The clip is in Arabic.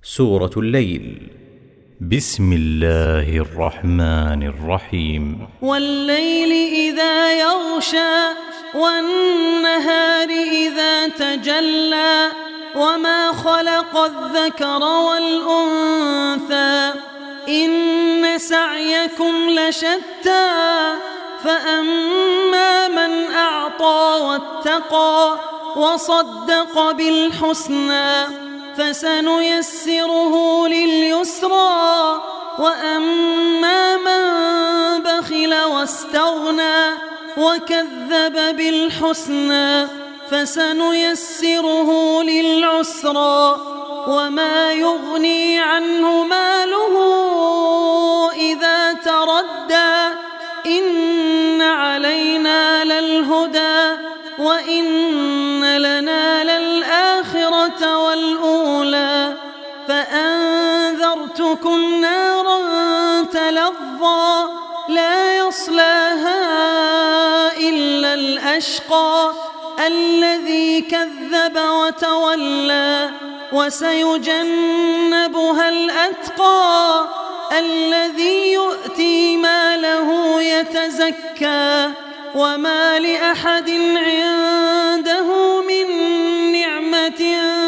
سورة الليل. بسم الله الرحمن الرحيم. والليل إذا يغشى والنهار إذا تجلى وما خلق الذكر والأنثى إن سعيكم لشتى فأما من أعطى واتقى وصدق بالحسنى فسنيسره لليسرى وأما من بخل واستغنى وكذب بالحسنى فسنيسره للعسرى وما يغني عنه ماله إذا تردى إن علينا للهدى وإن لنا للآخرة والأولى فأنذرتكم نارا تلظى لا يصلاها إلا الأشقى الذي كذب وتولى وسيجنبها الأتقى الذي يؤتي ماله يتزكى وما لأحد عنده من نعمة